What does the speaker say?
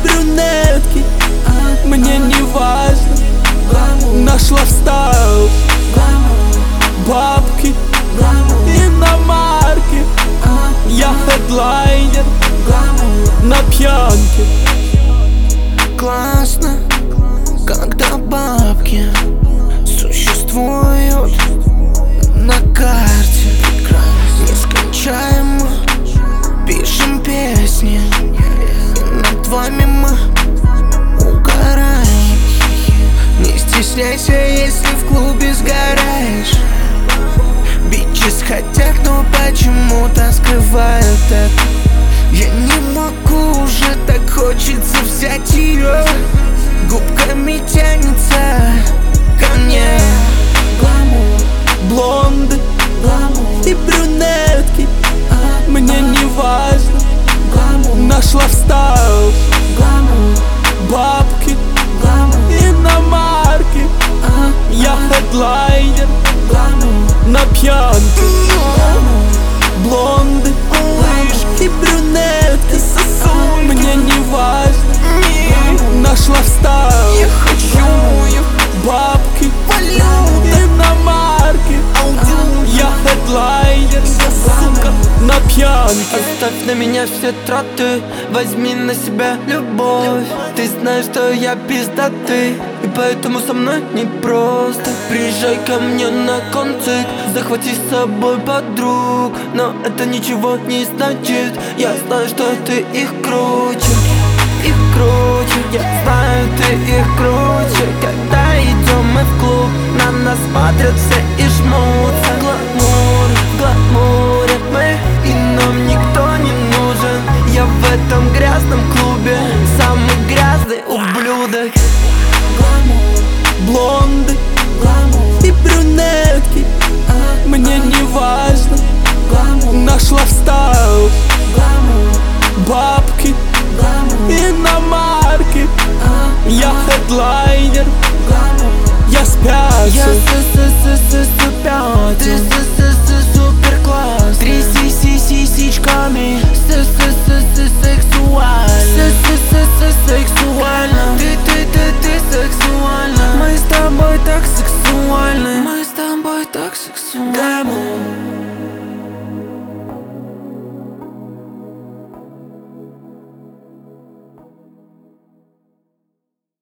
брюнетки. Мне не важно, нашла в стайл бабки, иномарки. Я хедлайнер на пьянке. Классно, когда бабки существуют на карте. Нескончаемо пишем песни, и над вами мы угораем. Не стесняйся, если в клубе сгораешь. Бичес хотят, но почему-то скрывают это. Я не могу уже, так хочется взять ее. Губками тянется ко мне. Блонды и брюнетки. Мне не важно, нашла в стайл бабки, иномарки. Я хедлайнер на пьянке. Блонды и брюнетки. Мне не важно, нашла в стайл. Я хочу их бабки, валюты, иномарки. Я хедлайнер, сука, на пьянке. Оставь на меня все траты, возьми на себя любовь. Ты знаешь, что я пиздатый, и поэтому со мной непросто. Приезжай ко мне на концерт, захвати с собой подруг. Но это ничего не значит, я знаю, что ты их круче. Их круче, я знаю, ты их круче. Когда идем мы в клуб, на нас смотрят все и жмутся. Гламур, в гламуре мы, и нам никто не нужен. Я в этом грязном клубе самый грязный ублюдок. Блонды и брюнетки. Мне не важно, нашла в стайл бабки, иномарки. Я хедлайнер, я спятил. Я спятил.